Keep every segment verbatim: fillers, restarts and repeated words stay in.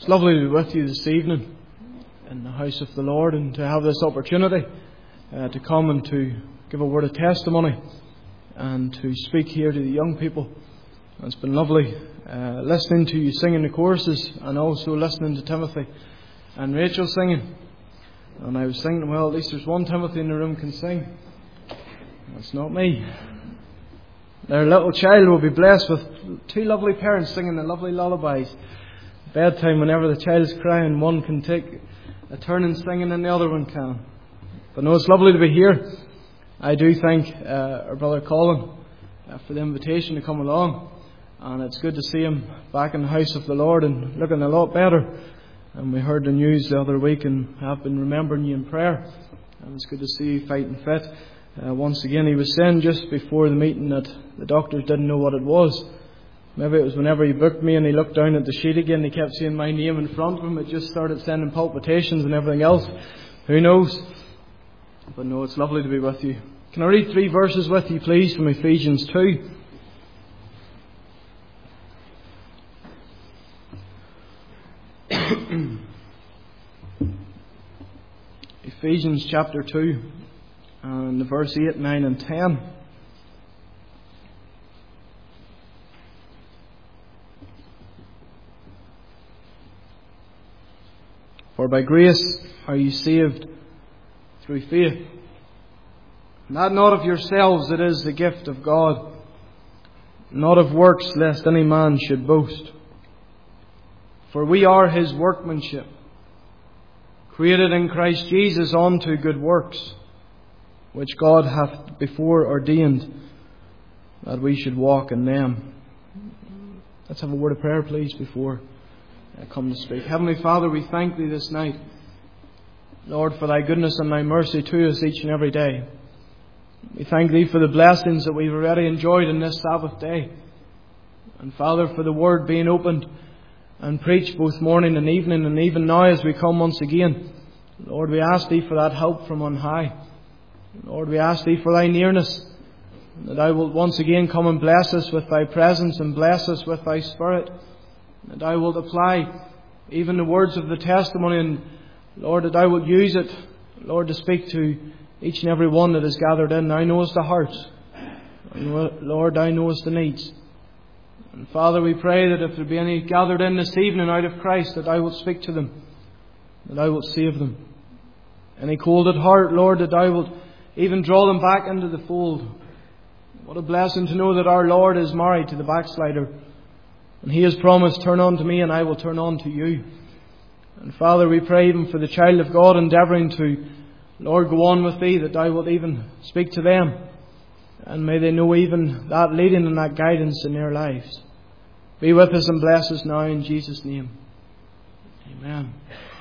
It's lovely to be with you this evening in the house of the Lord and to have this opportunity uh, to come and to give a word of testimony and to speak here to the young people. It's been lovely uh, listening to you singing the choruses and also listening to Timothy and Rachel singing. And I was thinking, well, at least there's one Timothy in the room can sing. That's not me. Their little child will be blessed with two lovely parents singing the lovely lullabies. Bedtime, whenever the child is crying, one can take a turn in singing and the other one can. But no, it's lovely to be here. I do thank uh, our brother Colin uh, for the invitation to come along. And it's good to see him back in the house of the Lord and looking a lot better. And we heard the news the other week and have been remembering you in prayer. And it's good to see you fighting fit. Uh, once again, he was saying just before the meeting that the doctors didn't know what it was. Maybe it was whenever he booked me and he looked down at the sheet again, he kept seeing my name in front of him. It just started sending palpitations and everything else. Who knows? But no, it's lovely to be with you. Can I read three verses with you, please, from Ephesians two? Ephesians chapter two and verse eight, nine and ten. For by grace are you saved through faith. And that not of yourselves, it is the gift of God, not of works, lest any man should boast. For we are His workmanship, created in Christ Jesus unto good works, which God hath before ordained that we should walk in them. Let's have a word of prayer, please, before I come to speak. Heavenly Father, we thank Thee this night, Lord, for Thy goodness and Thy mercy to us each and every day. We thank Thee for the blessings that we've already enjoyed in this Sabbath day. And Father, for the Word being opened and preached both morning and evening, and even now as we come once again. Lord, we ask Thee for that help from on high. Lord, we ask Thee for Thy nearness, that Thou wilt once again come and bless us with Thy presence and bless us with Thy Spirit. That Thou wilt apply even the words of the testimony, and Lord, that Thou wilt use it, Lord, to speak to each and every one that is gathered in. Thou knowest the hearts. And Lord, Thou knowest the needs. And Father, we pray that if there be any gathered in this evening out of Christ, that Thou wilt speak to them, that Thou wilt save them. Any cold at heart, Lord, that Thou wilt even draw them back into the fold. What a blessing to know that our Lord is married to the backslider. And He has promised, turn unto me and I will turn unto you. And Father, we pray even for the child of God endeavouring to, Lord, go on with Thee, that Thou wilt even speak to them. And may they know even that leading and that guidance in their lives. Be with us and bless us now in Jesus' name. Amen.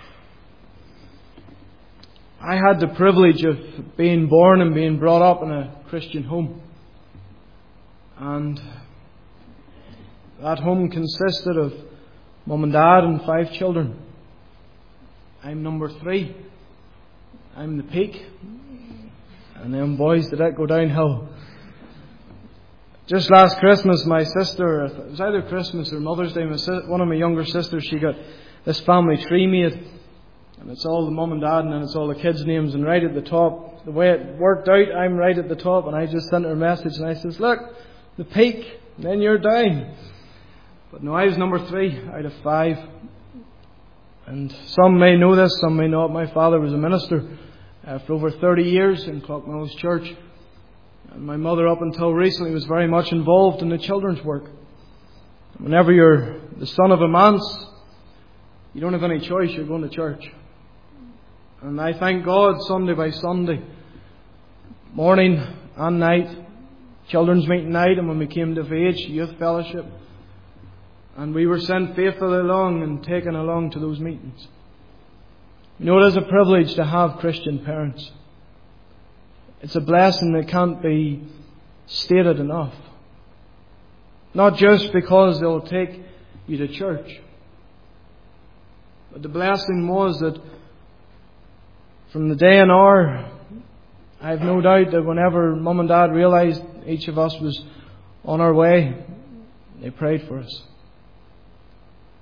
I had the privilege of being born and being brought up in a Christian home. And that home consisted of mum and dad and five children. I'm number three. I'm the peak. And them boys did it go downhill. Just last Christmas, my sister, it was either Christmas or Mother's Day, my si- one of my younger sisters, she got this family tree made. And it's all the mum and dad and then it's all the kids' names. And right at the top, the way it worked out, I'm right at the top. And I just sent her a message and I says, look, the peak, and then you're down. But no, I was number three out of five. And some may know this, some may not. My father was a minister uh, for over thirty years in Clockmills Church. And my mother, up until recently, was very much involved in the children's work. Whenever you're the son of a manse, you don't have any choice, you're going to church. And I thank God Sunday by Sunday, morning and night, children's meeting night, and when we came to age, youth fellowship. And we were sent faithfully along and taken along to those meetings. You know, it is a privilege to have Christian parents. It's a blessing that can't be stated enough. Not just because they'll take you to church. But the blessing was that from the day and hour, I have no doubt that whenever Mum and Dad realised each of us was on our way, they prayed for us.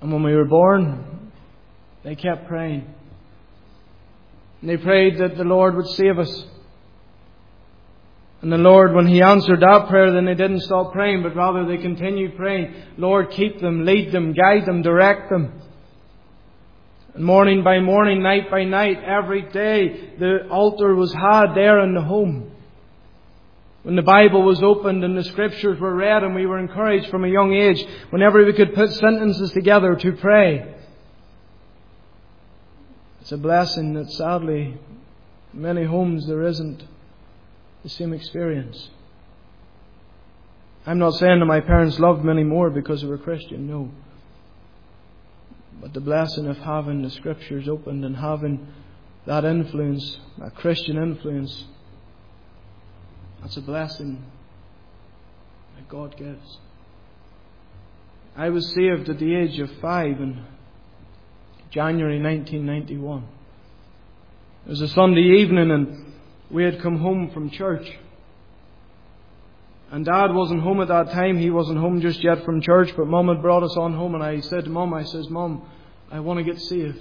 And when we were born, they kept praying. And they prayed that the Lord would save us. And the Lord, when He answered that prayer, then they didn't stop praying, but rather they continued praying. Lord, keep them, lead them, guide them, direct them. And morning by morning, night by night, every day, the altar was had there in the home. When the Bible was opened and the Scriptures were read, and we were encouraged from a young age, whenever we could put sentences together, to pray. It's a blessing that sadly, in many homes there isn't the same experience. I'm not saying that my parents loved me anymore because they were Christian, no. But the blessing of having the Scriptures opened and having that influence, that Christian influence, that's a blessing that God gives. I was saved at the age of five in January nineteen ninety-one. It was a Sunday evening and we had come home from church. And Dad wasn't home at that time. He wasn't home just yet from church, but Mum had brought us on home, and I said to Mum, I says, Mum, I want to get saved.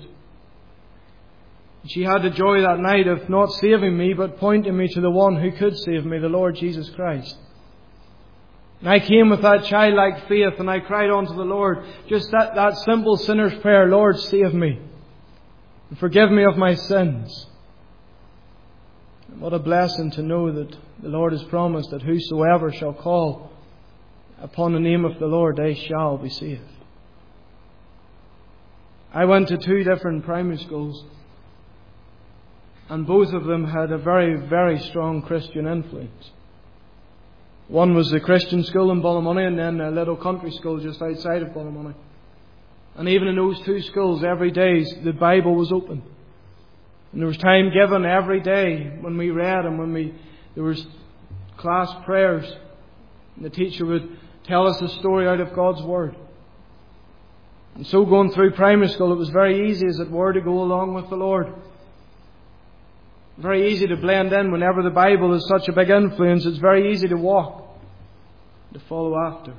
She had the joy that night of not saving me, but pointing me to the one who could save me, the Lord Jesus Christ. And I came with that childlike faith, and I cried unto the Lord, just that, that simple sinner's prayer, Lord, save me, and forgive me of my sins. And what a blessing to know that the Lord has promised that whosoever shall call upon the name of the Lord, they shall be saved. I went to two different primary schools, and both of them had a very, very strong Christian influence. One was the Christian school in Ballymoney, and then a little country school just outside of Ballymoney. And even in those two schools, every day the Bible was open. And there was time given every day when we read, and when we there was class prayers. And the teacher would tell us a story out of God's Word. And so going through primary school, it was very easy, as it were, to go along with the Lord. Very easy to blend in. Whenever the Bible is such a big influence, it's very easy to walk, to follow after.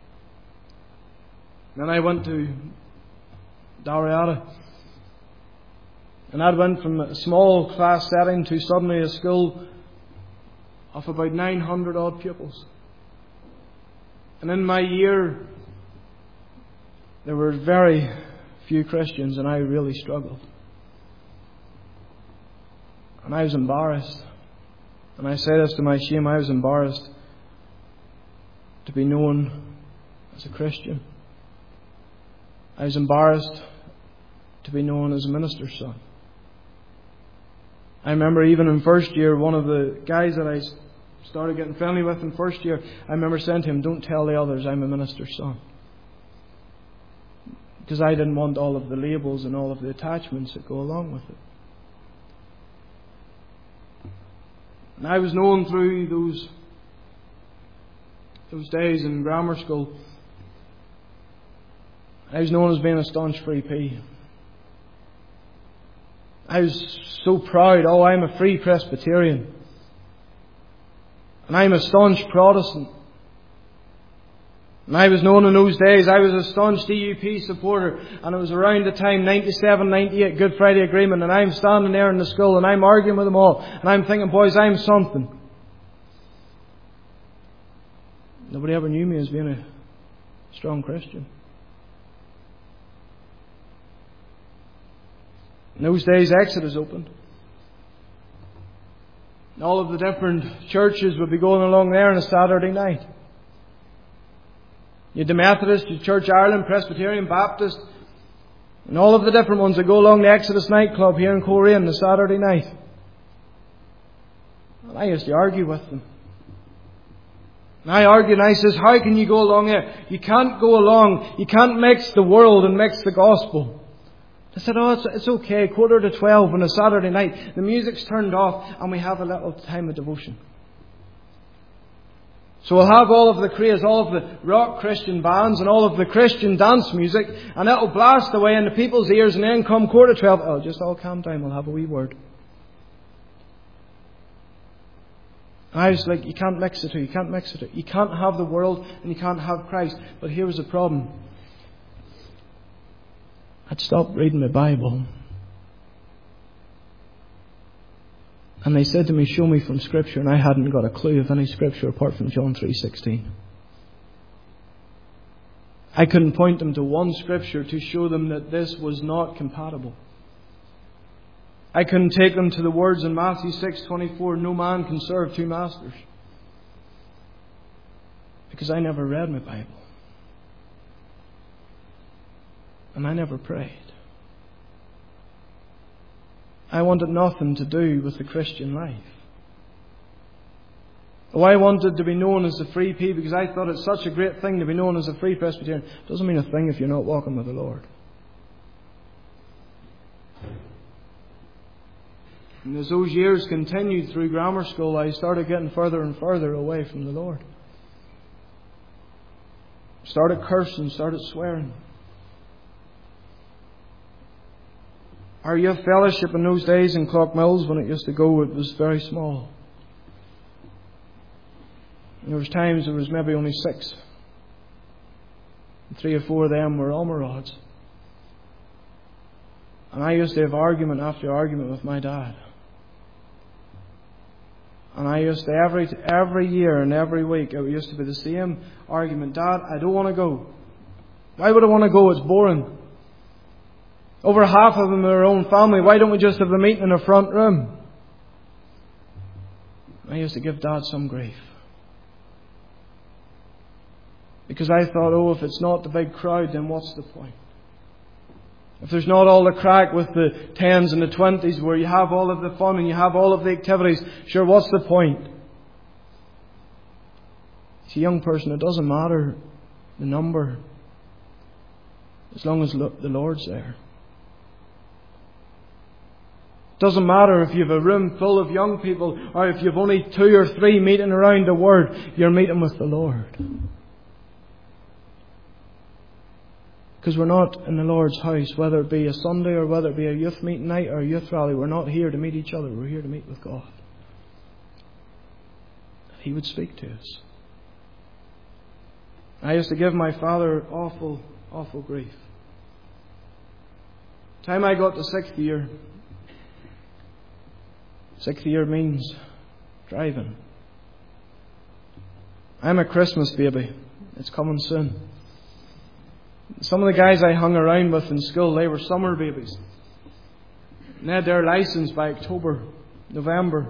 Then I went to Dalriada. And I went from a small class setting to suddenly a school of about nine hundred odd pupils. And in my year, there were very few Christians, and I really struggled. And I was embarrassed. And I say this to my shame, I was embarrassed to be known as a Christian. I was embarrassed to be known as a minister's son. I remember even in first year, one of the guys that I started getting friendly with in first year, I remember saying to him, don't tell the others I'm a minister's son. Because I didn't want all of the labels and all of the attachments that go along with it. And I was known through those those days in grammar school. I was known as being a staunch Free P. I was so proud. Oh, I'm a Free Presbyterian. And I'm a staunch Protestant. And I was known in those days, I was a staunch D U P supporter. And it was around the time ninety-seven, ninety-eight, Good Friday Agreement. And I'm standing there in the school and I'm arguing with them all. And I'm thinking, boys, I'm something. Nobody ever knew me as being a strong Christian. In those days, Exodus opened. And all of the different churches would be going along there on a Saturday night. You had the Methodist, you had Church Ireland, Presbyterian, Baptist, and all of the different ones that go along the Exodus nightclub here in Coleraine on a Saturday night. And I used to argue with them. And I argued and I says, how can you go along here? You can't go along, you can't mix the world and mix the gospel. I said, oh, it's, it's okay, quarter to twelve on a Saturday night. The music's turned off and we have a little time of devotion. So we'll have all of the craze, all of the rock Christian bands and all of the Christian dance music, and it'll blast away into people's ears, and then come quarter to twelve, oh, just all calm down, we'll have a wee word. And I was like, you can't mix the two, you can't mix the two. You can't have the world and you can't have Christ. But here was the problem. I'd stopped reading my Bible. And they said to me, show me from Scripture. And I hadn't got a clue of any Scripture apart from John three sixteen. I couldn't point them to one Scripture to show them that this was not compatible. I couldn't take them to the words in Matthew six twenty-four, no man can serve two masters. Because I never read my Bible. And I never prayed. I wanted nothing to do with the Christian life. Oh, I wanted to be known as the Free P because I thought it's such a great thing to be known as a Free Presbyterian. It doesn't mean a thing if you're not walking with the Lord. And as those years continued through grammar school, I started getting further and further away from the Lord. Started cursing, started swearing. Our youth fellowship in those days in Clockmills, when it used to go, it was very small. And there was times there was maybe only six. And three or four of them were Almorods. And I used to have argument after argument with my dad. And I used to, every every year and every week, it used to be the same argument. Dad, I don't want to go. Why would I want to go? It's boring. Over half of them are their own family. Why don't we just have a meeting in the front room? I used to give Dad some grief. Because I thought, oh, if it's not the big crowd, then what's the point? If there's not all the crack with the tens and the twenties where you have all of the fun and you have all of the activities, sure, what's the point? As a young person, it doesn't matter the number as long as the Lord's there. It doesn't matter if you have a room full of young people or if you've only two or three meeting around the Word, you're meeting with the Lord. Because we're not in the Lord's house, whether it be a Sunday or whether it be a youth meeting night or a youth rally. We're not here to meet each other. We're here to meet with God. He would speak to us. I used to give my father awful, awful grief. Time I got to sixth year. Sixth year means driving. I'm a Christmas baby. It's coming soon. Some of the guys I hung around with in school, they were summer babies. And they had their license by October, November.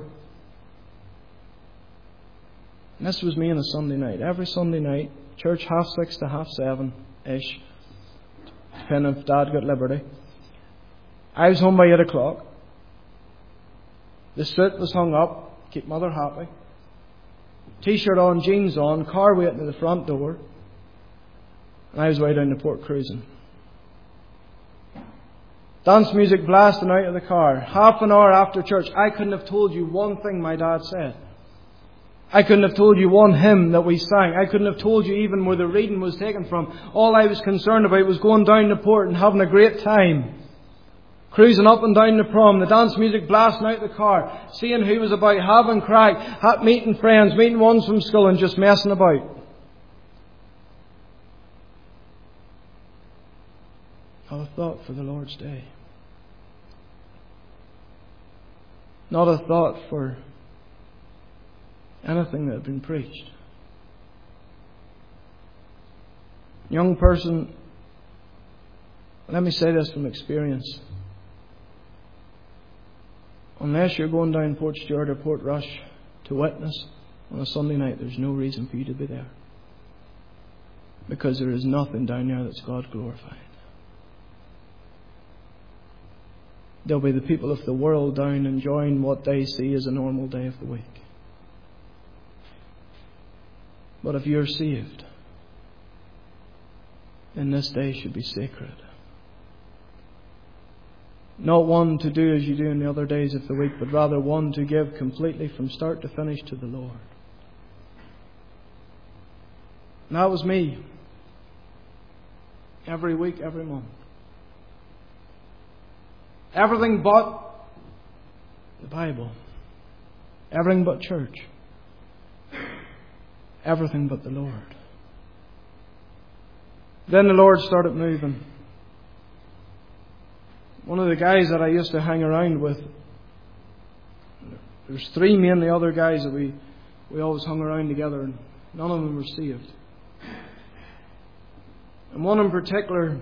And this was me on a Sunday night. Every Sunday night, church half six to half seven-ish, depending if Dad got liberty. I was home by eight o'clock. The suit was hung up, keep Mother happy. T-shirt on, jeans on, car waiting at the front door. And I was way down the Port cruising. Dance music blasting out of the car. Half an hour after church, I couldn't have told you one thing my dad said. I couldn't have told you one hymn that we sang. I couldn't have told you even where the reading was taken from. All I was concerned about was going down the Port and having a great time. Cruising up and down the prom, the dance music blasting out the car, seeing who was about, having crack, meeting friends, meeting ones from school and just messing about. Not a thought for the Lord's day. Not a thought for anything that had been preached. Young person, let me say this from experience. Unless you're going down Port Stewart or Port Rush to witness on a Sunday night, there's no reason for you to be there. Because there is nothing down there that's God glorified. There'll be the people of the world down enjoying what they see as a normal day of the week. But if you're saved, then this day should be sacred. Not one to do as you do in the other days of the week, but rather one to give completely from start to finish to the Lord. And that was me. Every week, every month. Everything but the Bible. Everything but church. Everything but the Lord. Then the Lord started moving. One of the guys that I used to hang around with, there's three mainly other guys that we, we always hung around together, and none of them were saved. And one in particular,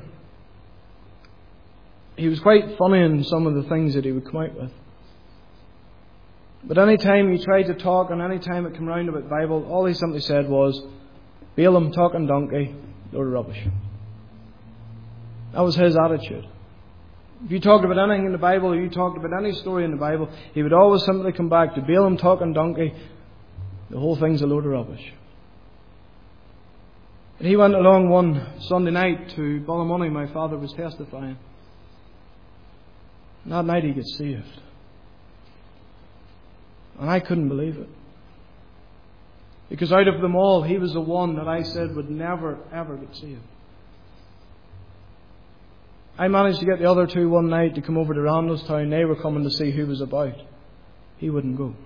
he was quite funny in some of the things that he would come out with. But any time he tried to talk, and any time it came round about the Bible, all he simply said was, Balaam, talking donkey, load of rubbish. That was his attitude. If you talked about anything in the Bible, or you talked about any story in the Bible, he would always simply come back to Balaam, talking donkey, the whole thing's a load of rubbish. And he went along one Sunday night to Ballymoney. My father was testifying. And that night he got saved. And I couldn't believe it. Because out of them all, he was the one that I said would never, ever get saved. I managed to get the other two one night to come over to Randallstown. They were coming to see who was about. He wouldn't go.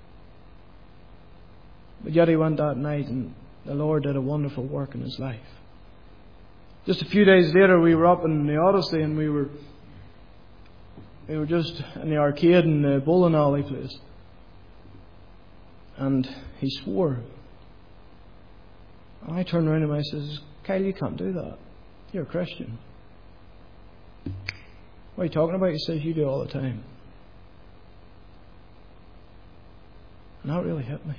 But yet he went that night, and the Lord did a wonderful work in his life. Just a few days later, we were up in the Odyssey, and we were we were just in the arcade in the bowling alley place. And he swore. And I turned around to him and I says, Kyle, you can't do that. You're a Christian. What are you talking about? He says, you do all the time. And that really hit me.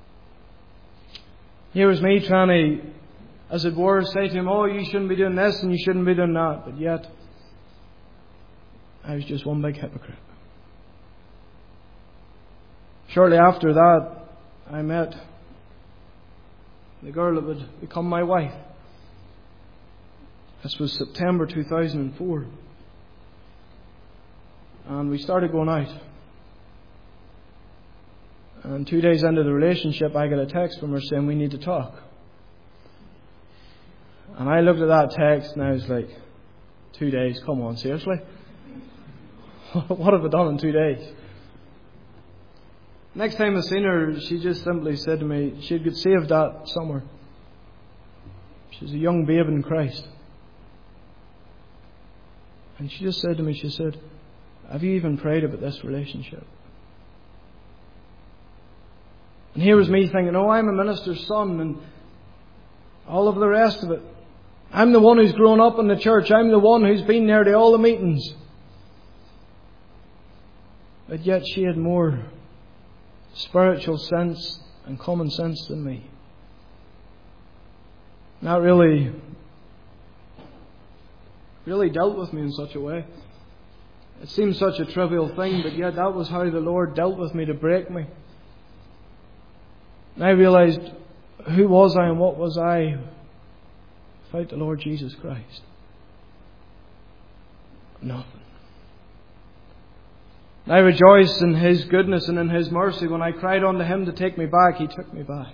Here was me trying to, as it were, say to him, oh, you shouldn't be doing this and you shouldn't be doing that. But yet, I was just one big hypocrite. Shortly after that, I met the girl that would become my wife. This was September two thousand four. And we started going out. And two days into the relationship, I got a text from her saying, we need to talk. And I looked at that text and I was like, two days? Come on, seriously? What have I done in two days? Next time I seen her, she just simply said to me, she'd get saved that summer. She's a young babe in Christ. And she just said to me, she said, have you even prayed about this relationship? And here was me thinking, oh, I'm a minister's son and all of the rest of it. I'm the one who's grown up in the church. I'm the one who's been there to all the meetings. But yet she had more spiritual sense and common sense than me. And that really, really dealt with me in such a way. It seemed such a trivial thing, but yet that was how the Lord dealt with me to break me. And I realised, who was I and what was I without the Lord Jesus Christ? Nothing. And I rejoiced in His goodness and in His mercy. When I cried unto Him to take me back, He took me back.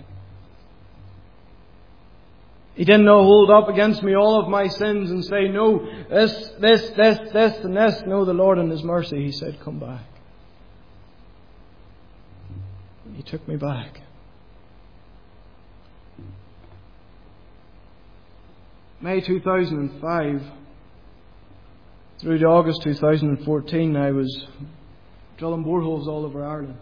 He didn't know hold up against me all of my sins and say, no, this, this, this, this, and this. No, the Lord in His mercy, He said, come back. He took me back. May two thousand five through to August two thousand fourteen, I was drilling boreholes all over Ireland.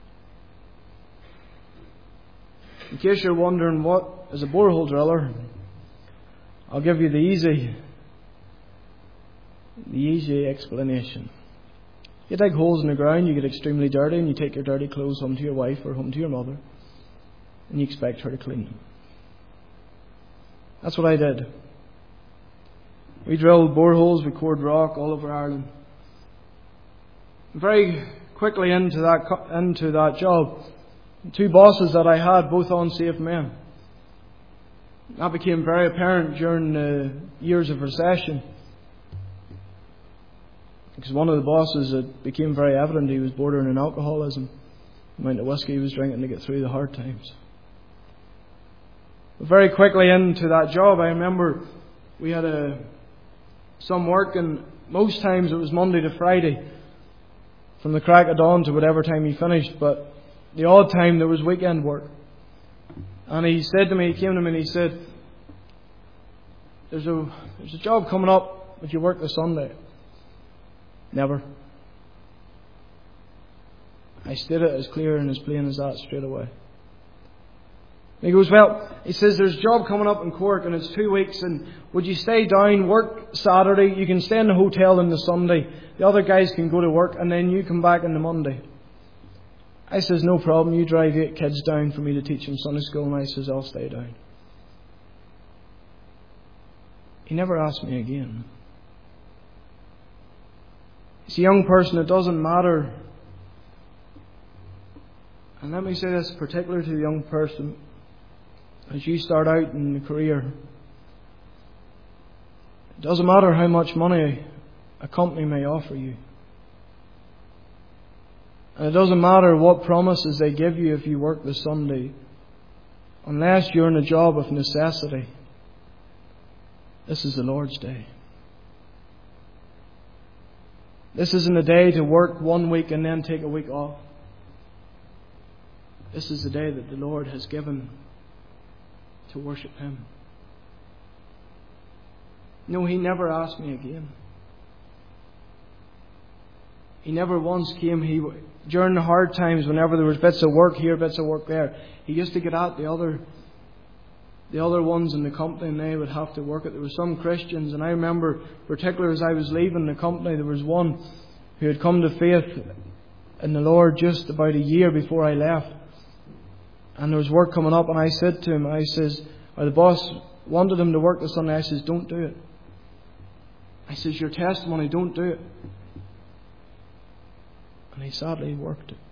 In case you're wondering what is a borehole driller, I'll give you the easy, the easy explanation. You dig holes in the ground, you get extremely dirty, and you take your dirty clothes home to your wife or home to your mother, and you expect her to clean them. That's what I did. We drilled boreholes, we poured rock all over Ireland. Very quickly into that into that job, two bosses that I had, both unsaved men. That became very apparent during the years of recession. Because one of the bosses, it became very evident he was bordering on alcoholism. The amount of whiskey he was drinking to get through the hard times. But very quickly into that job, I remember we had a, some work, and most times it was Monday to Friday, from the crack of dawn to whatever time he finished. But the odd time there was weekend work. And he said to me, he came to me and he said, There's a there's a job coming up, would you work this Sunday? Never. I stated it as clear and as plain as that straight away. He goes, well, he says, there's a job coming up in Cork and it's two weeks and would you stay down, work Saturday, you can stay in the hotel on the Sunday, the other guys can go to work and then you come back on the Monday. I says, no problem, you drive eight kids down for me to teach in Sunday school, and I says, I'll stay down. He never asked me again. It's a young person, it doesn't matter. And let me say this particular to the young person. As you start out in the career, it doesn't matter how much money a company may offer you. And it doesn't matter what promises they give you if you work the Sunday, unless you're in a job of necessity. This is the Lord's day. This isn't a day to work one week and then take a week off. This is the day that the Lord has given to worship Him. No, He never asked me again. He never once came. He during the hard times, whenever there was bits of work here, bits of work there, He used to get at the other, the other ones in the company, and they would have to work it. There were some Christians, and I remember, particularly as I was leaving the company, there was one who had come to faith in the Lord just about a year before I left. And there was work coming up, and I said to him, I says, or the boss wanted him to work this Sunday. I says, don't do it. I says, your testimony, don't do it. And he sadly worked it.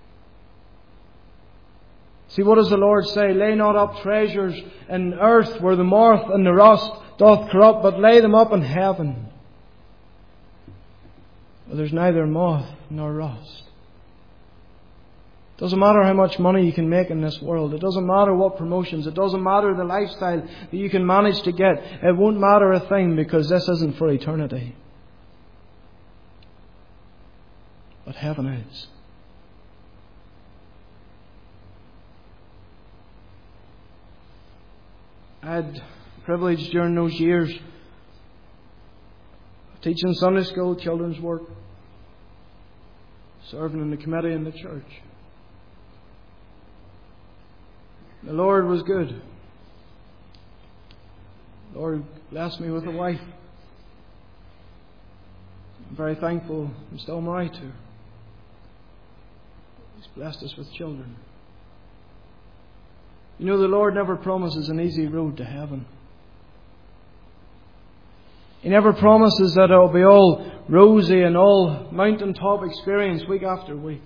See, what does the Lord say? Lay not up treasures in earth where the moth and the rust doth corrupt, but lay them up in heaven, where there's neither moth nor rust. It doesn't matter how much money you can make in this world. It doesn't matter what promotions. It doesn't matter the lifestyle that you can manage to get. It won't matter a thing, because this isn't for eternity. But heaven is. I had the privilege during those years of teaching Sunday school, children's work, serving in the committee in the church. The Lord was good. The Lord blessed me with a wife. I'm very thankful I'm still married to her. He's blessed us with children. You know, the Lord never promises an easy road to heaven. He never promises that it'll be all rosy and all mountaintop experience week after week.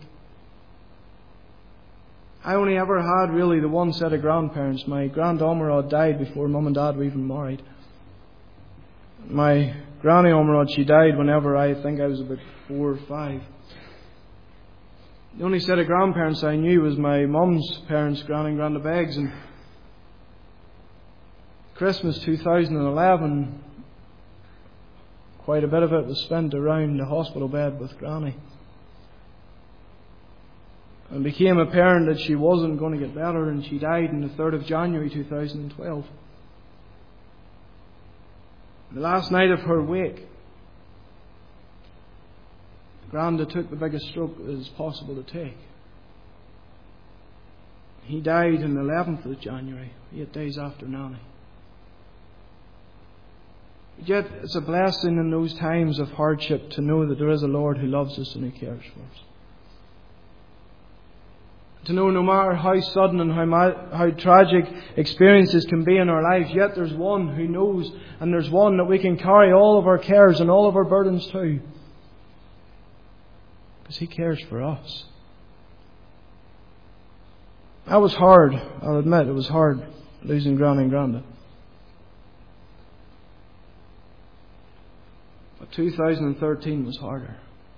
I only ever had really the one set of grandparents. My grand Omerod died before Mum and Dad were even married. My granny Omerod, she died whenever I think I was about four or five. The only set of grandparents I knew was my mum's parents, Granny and Granda Beggs. And Christmas two thousand eleven, quite a bit of it was spent around the hospital bed with Granny. And became apparent that she wasn't going to get better, and she died on the third of January two thousand twelve. The last night of her wake, Granda took the biggest stroke that is possible to take. He died on the eleventh of January, eight days after Nanny. Yet it's a blessing in those times of hardship to know that there is a Lord who loves us and who cares for us. To know no matter how sudden and how ma- how tragic experiences can be in our lives, yet there's one who knows, and there's one that we can carry all of our cares and all of our burdens to. Because He cares for us. That was hard, I'll admit, it was hard losing Granny and Granda. But two thousand thirteen was harder.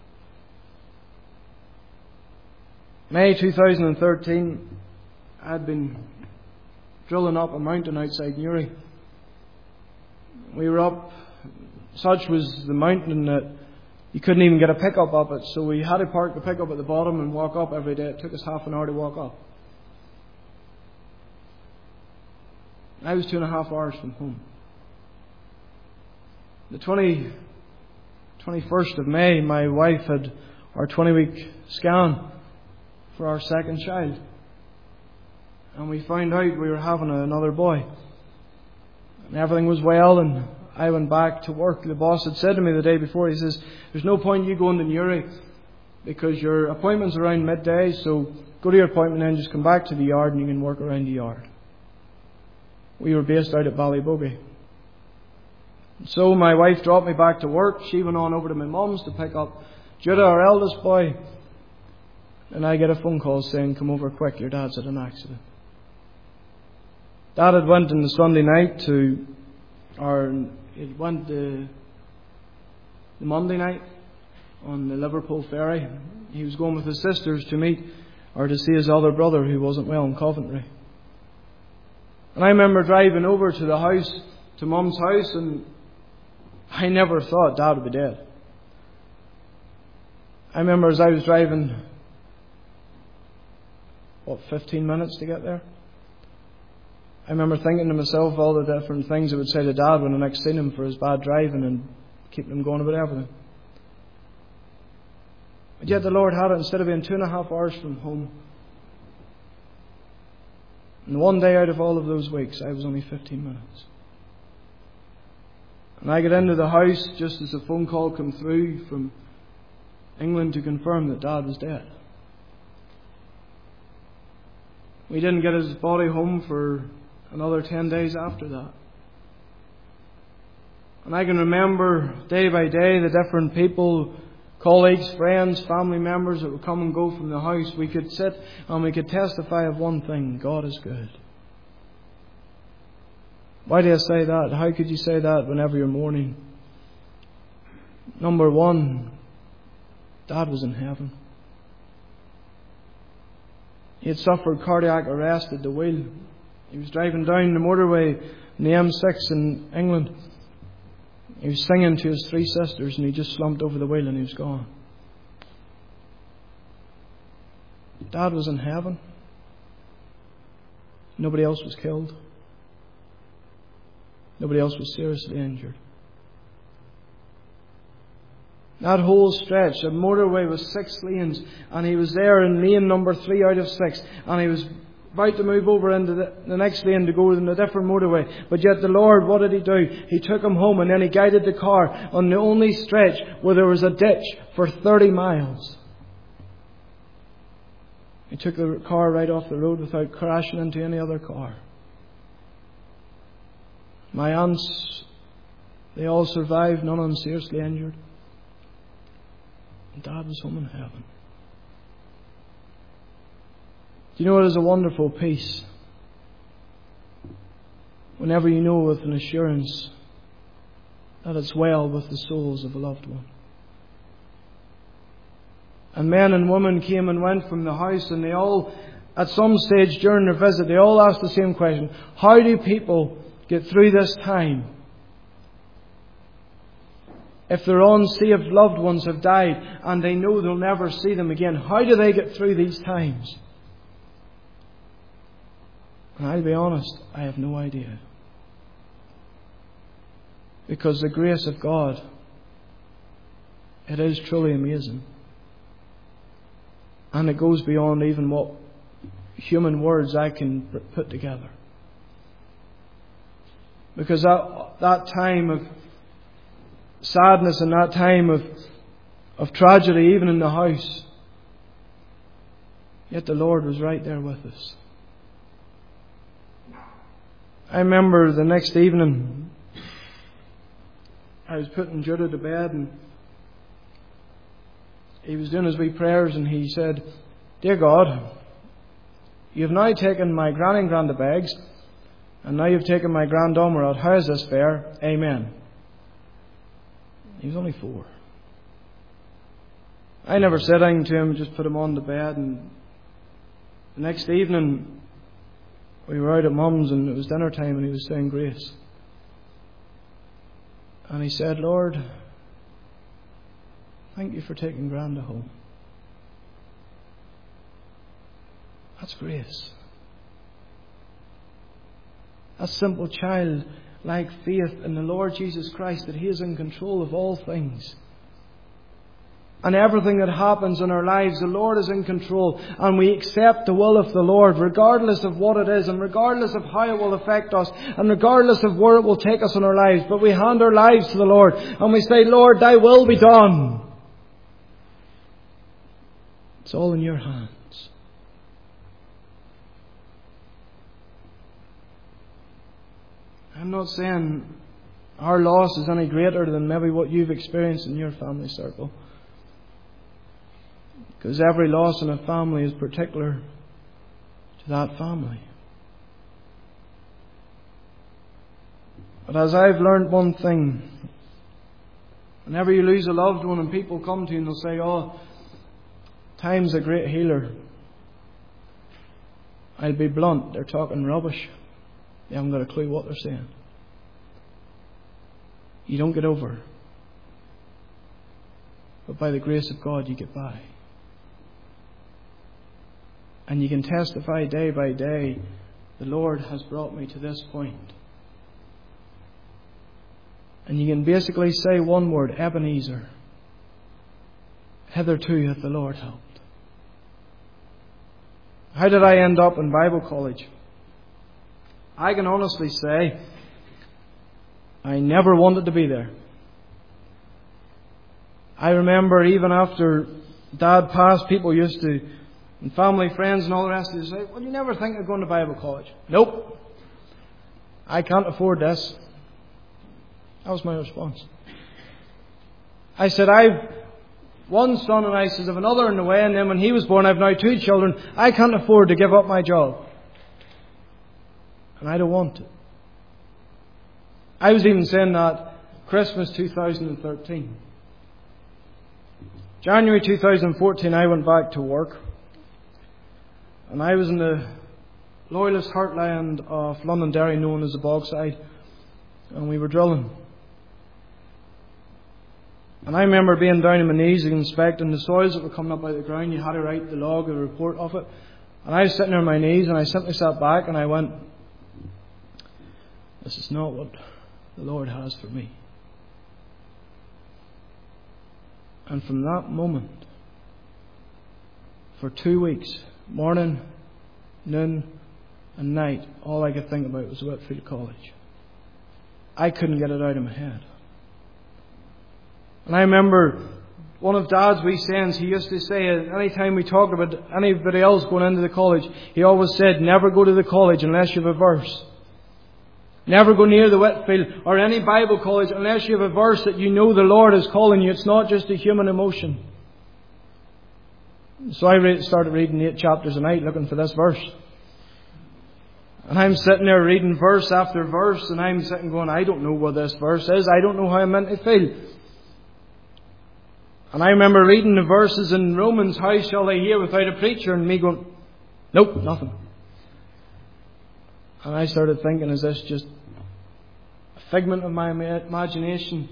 May two thousand thirteen, I'd been drilling up a mountain outside Newry. We were up, such was the mountain that you couldn't even get a pickup up it, so we had to park the pickup at the bottom and walk up every day. It took us half an hour to walk up. I was two and a half hours from home. The twenty twenty-first of May, my wife had our twenty-week scan for our second child. And we found out we were having another boy. And everything was well, and I went back to work. The boss had said to me the day before, he says, there's no point you going to Newry because your appointment's around midday, so go to your appointment and just come back to the yard and you can work around the yard. We were based out at Ballybogey. So my wife dropped me back to work. She went on over to my mum's to pick up Judah, our eldest boy. And I get a phone call saying, come over quick, your dad's had an accident. Dad had went on the Sunday night to, or it went the, the Monday night on the Liverpool ferry. He was going with his sisters to meet or to see his other brother who wasn't well in Coventry. And I remember driving over to the house, to Mum's house, and I never thought Dad would be dead. I remember as I was driving, what, fifteen minutes to get there? I remember thinking to myself all the different things I would say to Dad when I next seen him for his bad driving and keeping him going about everything. But yet the Lord had it, instead of being two and a half hours from home. And one day out of all of those weeks, I was only fifteen minutes. And I got into the house just as a phone call came through from England to confirm that Dad was dead. We didn't get his body home for another ten days after that. And I can remember day by day the different people, colleagues, friends, family members that would come and go from the house. We could sit and we could testify of one thing: God is good. Why do I say that? How could you say that whenever you're mourning? Number one, Dad was in heaven. He had suffered cardiac arrest at the wheel. He was driving down the motorway in the M six in England. He was singing to his three sisters and he just slumped over the wheel and he was gone. Dad was in heaven. Nobody else was killed. Nobody else was seriously injured. That whole stretch, the motorway was six lanes, and he was there in lane number three out of six, and he was about to move over into the, the next lane to go in a different motorway. But yet the Lord, what did He do? He took him home, and then He guided the car on the only stretch where there was a ditch for thirty miles. He took the car right off the road without crashing into any other car. My aunts, they all survived, none of them seriously injured. And Dad was home in heaven. Do you know it is a wonderful peace? Whenever you know with an assurance that it's well with the souls of a loved one. And men and women came and went from the house, and they all, at some stage during their visit, they all asked the same question: how do people get through this time? If their unsaved loved ones have died and they know they'll never see them again, how do they get through these times? And I'll be honest, I have no idea. Because the grace of God, it is truly amazing. And it goes beyond even what human words I can put together. Because that, that time of sadness and that time of, of tragedy, even in the house, yet the Lord was right there with us. I remember the next evening, I was putting Judah to bed, and he was doing his wee prayers, and he said, "Dear God, you've now taken my granny and granda bags, and now you've taken my granddaughter out. How is this fair? Amen." He was only four. I never said anything to him, just put him on the bed, and the next evening we were out at Mum's and it was dinner time, and he was saying grace. And he said, "Lord, thank you for taking Granda home." That's grace. A simple child like faith in the Lord Jesus Christ, that He is in control of all things. and everything that happens in our lives, the Lord is in control, and we accept the will of the Lord regardless of what it is and regardless of how it will affect us and regardless of where it will take us in our lives, but we hand our lives to the Lord and we say, Lord, thy will be done. It's all in your hands. I'm not saying our loss is any greater than maybe what you've experienced in your family circle. Because every loss in a family is particular to that family. But as I've learned one thing, whenever you lose a loved one and people come to you and they'll say, oh, time's a great healer, I'll be blunt, they're talking rubbish. They haven't got a clue what they're saying. You don't get over. But by the grace of God you get by. And you can testify day by day, the Lord has brought me to this point. And you can basically say one word, Ebenezer. Hitherto hath the Lord helped. How did I end up in Bible college? I can honestly say, I never wanted to be there. I remember even after Dad passed, people used to, and family, friends and all the rest of you say, well, you never think of going to Bible college? Nope. I can't afford this. That was my response. I said, I've one son and I says, I've another in the way, and then when he was born, I've now two children. I can't afford to give up my job. And I don't want to. I was even saying that Christmas two thousand thirteen. January two thousand fourteen, I went back to work. And I was in the loyalist heartland of Londonderry, known as the Bogside. And we were drilling. And I remember being down on my knees and inspecting the soils that were coming up out of the ground. You had to write the log, the report of it. And I was sitting there on my knees and I simply sat back and I went, this is not what the Lord has for me. And from that moment, for two weeks, morning, noon and night, all I could think about was Whitfield College. I couldn't get it out of my head. And I remember one of Dad's wee sayings, he used to say, any time we talked about anybody else going into the college, he always said, never go to the college unless you have a verse. Never go near the Whitfield or any Bible college unless you have a verse that you know the Lord is calling you. It's not just a human emotion. So I started reading eight chapters a night looking for this verse. And I'm sitting there reading verse after verse, and I'm sitting going, I don't know what this verse is. I don't know how I'm meant to feel. And I remember reading the verses in Romans, how shall they hear without a preacher? And me going, nope, nothing. And I started thinking, is this just a figment of my imagination?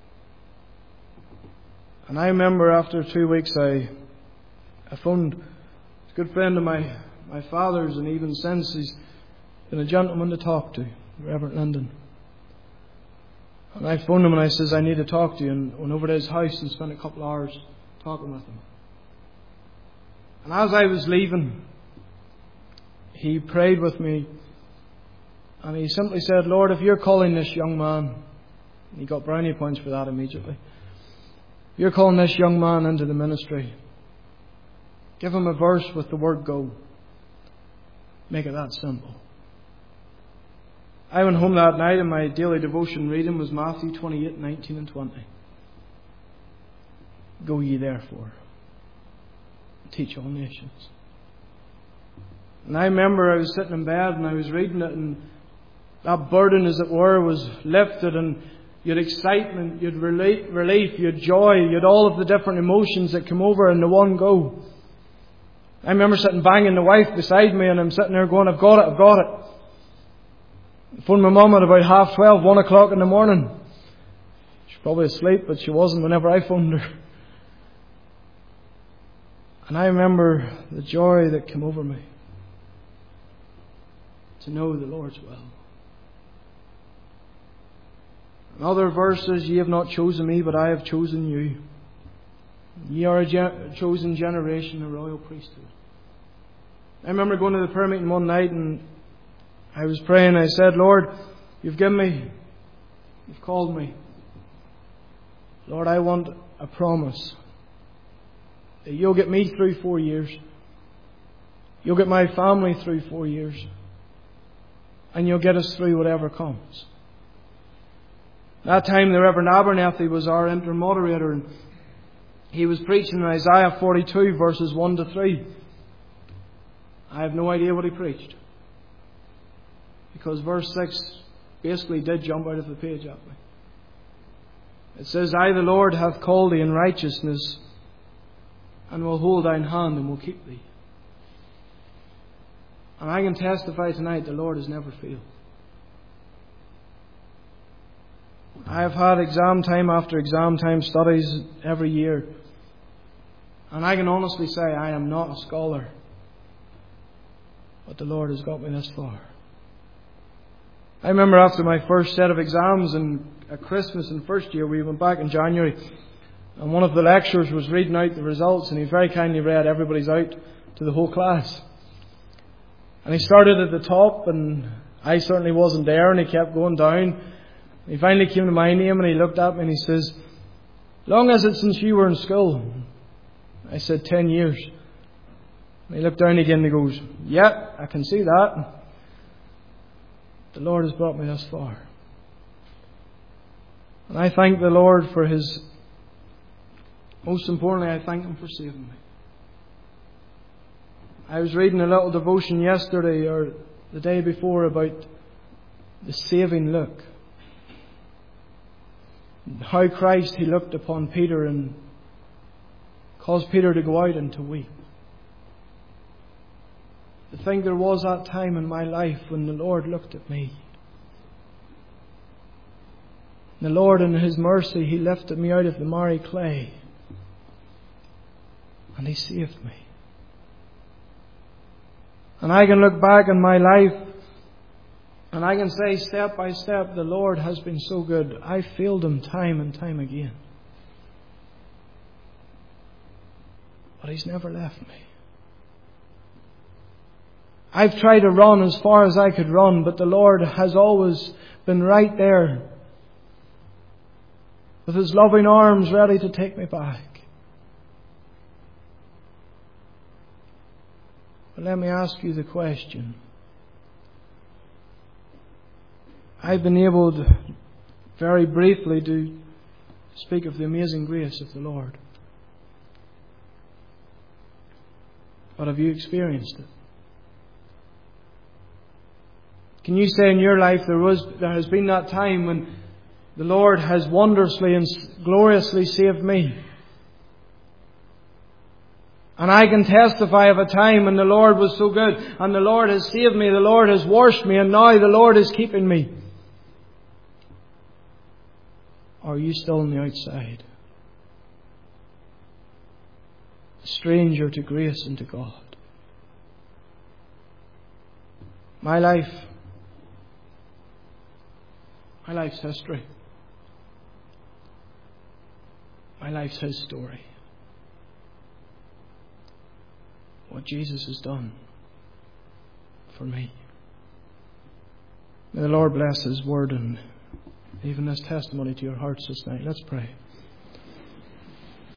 And I remember after two weeks I I phoned a good friend of my, my father's, and even since he's been a gentleman to talk to, Reverend Linden. And I phoned him and I says, I need to talk to you, and went over to his house and spent a couple of hours talking with him. And as I was leaving, he prayed with me. And he simply said, Lord, if you're calling this young man, and he got brownie points for that immediately, if you're calling this young man into the ministry, give him a verse with the word go. Make it that simple. I went home that night and my daily devotion reading was Matthew twenty-eight, nineteen and twenty. Go ye therefore, teach all nations. And I remember I was sitting in bed and I was reading it, and that burden, as it were, was lifted, and you had excitement, you had relief, you had joy, you had all of the different emotions that come over in the one go. I remember sitting banging the wife beside me, and I'm sitting there going, I've got it, I've got it. I phoned my mum at about half twelve, one o'clock in the morning. She's probably asleep, but she wasn't whenever I phoned her. And I remember the joy that came over me to know the Lord's will. In other verses, ye have not chosen me, but I have chosen you. Ye are a gen- chosen generation, a royal priesthood. I remember going to the prayer meeting one night and I was praying. I said, Lord, you've given me, you've called me. Lord, I want a promise that you'll get me through four years. You'll get my family through four years. And you'll get us through whatever comes. That time the Reverend Abernethy was our intermoderator, and he was preaching in Isaiah forty-two verses one to three. I have no idea what he preached, because verse six basically did jump out of the page at me. It says, I the Lord hath called thee in righteousness, and will hold thine hand and will keep thee. And I can testify tonight the Lord has never failed. I have had exam time after exam time studies every year. And I can honestly say I am not a scholar. But the Lord has got me this far. I remember after my first set of exams in, at Christmas in first year, we went back in January. And one of the lecturers was reading out the results, and he very kindly read everybody's out to the whole class. And he started at the top, and I certainly wasn't there, and he kept going down. He finally came to my name, and he looked at me and he says, long is it since you were in school? I said, ten years. And he looked down again and he goes, yeah, I can see that. The Lord has brought me thus far. And I thank the Lord for His, most importantly, I thank Him for saving me. I was reading a little devotion yesterday or the day before about the saving look. How Christ, He looked upon Peter and caused Peter to go out and to weep. To think there was that time in my life when the Lord looked at me. The Lord in His mercy, He lifted me out of the miry clay. And He saved me. And I can look back in my life and I can say step by step, the Lord has been so good. I failed Him time and time again. But He's never left me. I've tried to run as far as I could run, but the Lord has always been right there with His loving arms ready to take me back. But let me ask you the question. I've been able to very briefly to speak of the amazing grace of the Lord. But have you experienced it? Can you say in your life there was there has been that time when the Lord has wondrously and gloriously saved me? And I can testify of a time when the Lord was so good and the Lord has saved me, the Lord has washed me, and now the Lord is keeping me. Or are you still on the outside? A stranger to grace and to God. My life, my life's history. My life's His story. What Jesus has done for me. May the Lord bless His word and even this testimony to your hearts this night. Let's pray.